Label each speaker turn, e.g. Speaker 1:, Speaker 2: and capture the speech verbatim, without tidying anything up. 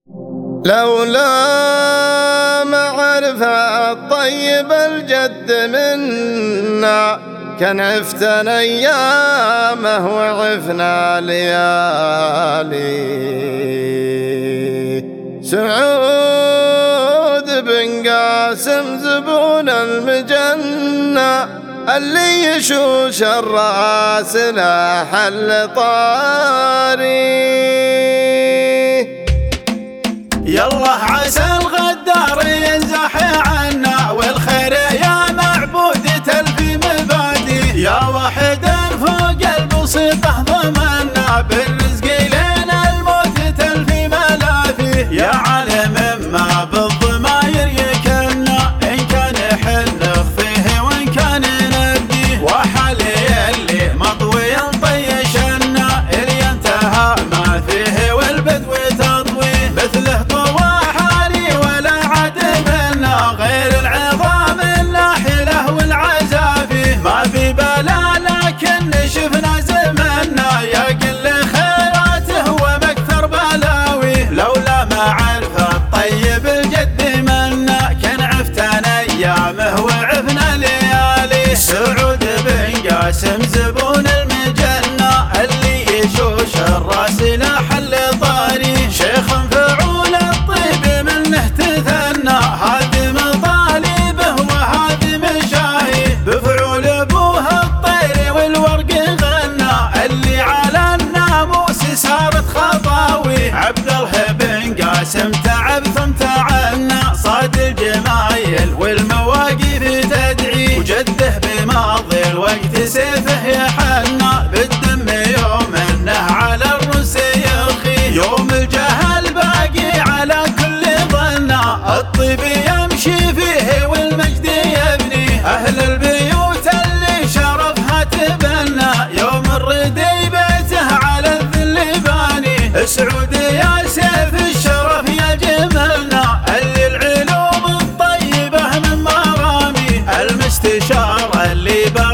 Speaker 1: لولا معرفة الطيب الجد منا كان عفتنا أيامه وعفنا ليالي. سعود بن قاسم زبون المجنة اللي يشوش الراس لا حل طاري.
Speaker 2: يالله عسى الغدار ينزح عنا والخير يا معبود تلفي مبادي. يا واحدا فوق البسيطة ضمنا بالرزق لين الموت تلفي ملافي. يا عالم ما بالضماير يكلنا إن كان حل فيه وإن كان نبدي. وحالي اللي مطوي طيشنا اللي انتهى ما فيه والبدو تطوي مثله طوى حالي ولا عاد منا غير العظام الناحلة والعزافي. ما في بلا لكن شفنا زمنا يا كل خيراته ومكثر بلاوي. لولا معرفة الطيب الجد منا كان عفتنا ايامه وعفنا ليالي. سعود بن قاسم زبون المجنة اللي يشوش الراس لا حل طاري. شيخ فعول الطيب منه تثنى هادم طالبه وهادم شاهي. بفعول ابوه الطير والورق غنى اللي على الناموس صارت خطاوي. عبد الله بن قاسم تعب ثم تعنى صاد الجمايل والمواقف تدعي. وجده بماضي الوقت سيفه يحنى بالدم يوم انه على الرس يرخي. يوم الجهل باقي على كل ظنا الطيب يمشي فيه والمجد يبني. اهل البيوت اللي شرفها تبنى يوم الردي بيته على الذل باني. سعود يا سيف الشرف يا جملنا اللي العلوم الطيبة من مرامي. المستشار اللي